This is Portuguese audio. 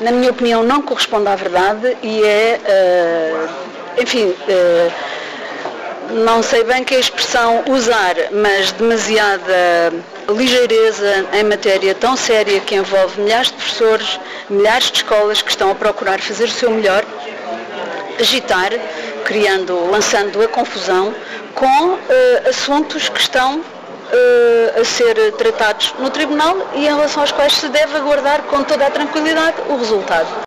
na minha opinião, não corresponde à verdade e não sei bem que expressão usar, mas demasiada ligeireza em matéria tão séria que envolve milhares de professores, milhares de escolas que estão a procurar fazer o seu melhor, agitar, lançando a confusão com assuntos que estão a ser tratados no tribunal e em relação aos quais se deve aguardar com toda a tranquilidade o resultado.